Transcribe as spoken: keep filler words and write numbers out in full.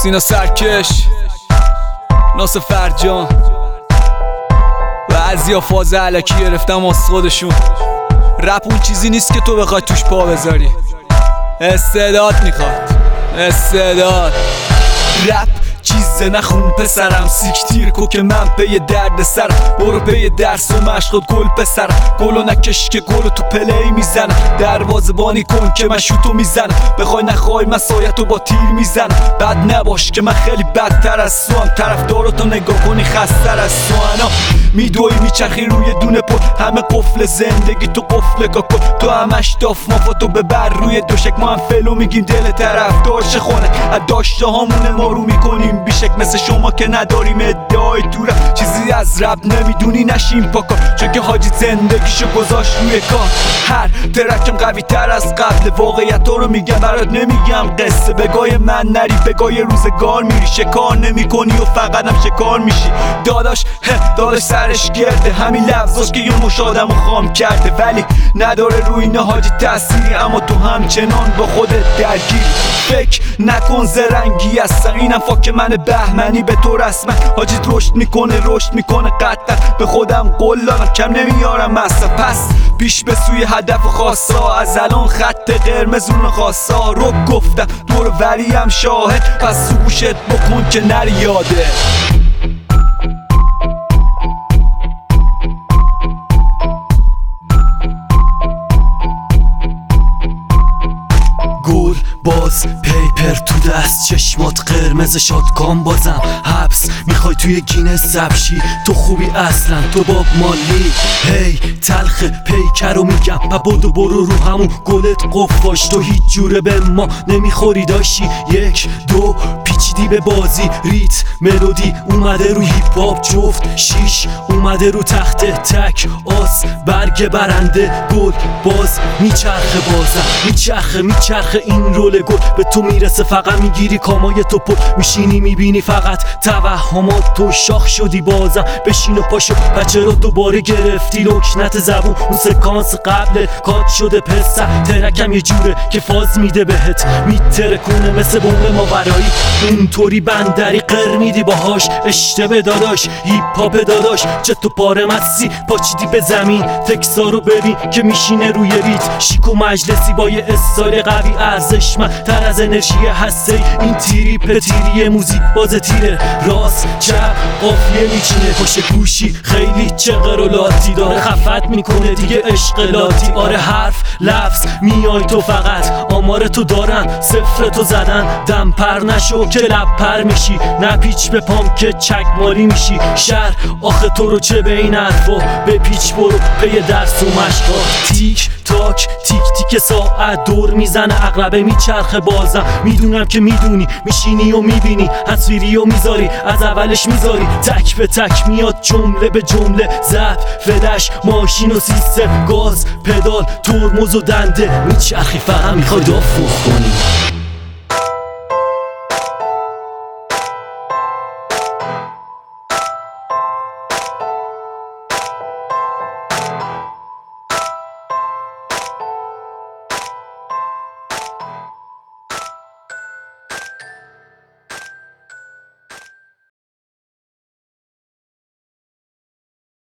سینا سرکش، ناصر فرجان، بعضیا فاز علکی گرفتم از خودشون. رپ اون چیزی نیست که تو بخوای توش پا بذاری، استعداد میخواد، استعداد. رپ چیزه نخون پسرم، سیکتیر کو که من پی درد سرم. برو پی درس و مشقت گل پسرم، گلو نکش که گلو تو پلی میزنم. دروازه بانی کن که من شوتو میزنم، بخوای نخوای من سایتو با تیر میزنم. بد نباش که من خیلی بدتر از تو هم، طرفداراتو نگاه کنی خستر از تو. انا میدوی میچرخی روی دونه پل، همه قفل زندگی تو قفل کن. تو همش داف مافاتو ببر روی دوشک، ما هم فلو میگیم دل طرفدار چه خونه. از داشته هامونه ما رو میکنیم بیشک، مثل شما که نداریم ادعای تو رپ. چیزی از رپ نمیدونی نشیم پاکا، چون که حاجی زندگیشو گذاشت روی کار. هر ترکم قوی تر از قبل، واقعیت رو میگم برات نمیگم قصه. بگای من نری بگای روزگار میری، شکار نمی کنی و فقط هم شکار میشی. داداش داداش سرش گرده، همین لفظاش که یه مش آدمو خام کرده، ولی نداره روی اینه حاجی تأثیری. اما تو همچنان با خودت درگیری. فکر نکن زرنگی هستم، اینم فاک من بهمنی به تو رسمن. حاجی رشد میکنه رشد میکنه قطعا، به خودم قول دارم کم نمیارم اصلا. پس پیش به سوی هدف خاصا، از الان خط قرمزون خاصا رو گفتم. دور وریم شاهد، پس تو گوشت بکن که نری یاده. گل باز پیپر تو دست، چشمات قرمز شادکام بازم حبس. میخوای توی گینس ثبت، تو خوبی اصلا تو باب مالی. هی تلخ پیکر رو میگم و بدو برو رو همون گلت قفاش. تو هیچ جوره به ما نمیخوری داشتی. یک دو پیچیدی به بازی، ریت ملودی اومده رو هیپ هاپ جفت. شیش اومده رو تخت تک آس، برگ برنده گل باز میچرخه بازم میچرخه میچرخه. این رول گل به تو میرسه، فقط میگیری کامای تو پل. میشینی میبینی فقط توهمات، تو شاخ شدی بازم. بشین و پاشو بچه رو دوباره گرفتی لکنت زبون. اون سکانس قبل کات شده پسر، ترکم یه جوره که فاز میده بهت، میترکونه مثل بوم ماورایی. اونطوری بندری قر میدی باهاش، اشتبه داداش هیپ هاپ داداش. چه تو پاره مسی پاچیدی به زمین، تکسا رو ببین که میشینه روی ریت. شیک و مجلسی با یه استایل قوی ارزشمند تر از انرژی هسته. این تیری پتیری موزیک باز تیره، راست چپ قافیه میچینه. پشت گوشی خیلی چقر و لاتی داره، خفت میکنه دیگه عشق لاتی. آره حرف لفظ میای تو فقط، آمار تو دارن صفر تو زدن. دم پر نشو که لب پر میشی، نه پیچ به پام که چک مالی میشی. شهر آخه تو رو چه به این حرفا، به پیچ برو پی درس و مشقا. تیک تاک تیک تیک ساعت دور میزنه، اقربه میچرخه بازم. میدونم که میدونی، میشینی و میبینی، تصویری و میذاری از اولش میذاری. تک به تک میاد جمله به جمله، زد فدش ماشین و سیستم، گاز پدال ترمز و دنده. میچرخی فهم میخوای دافوخ کنی.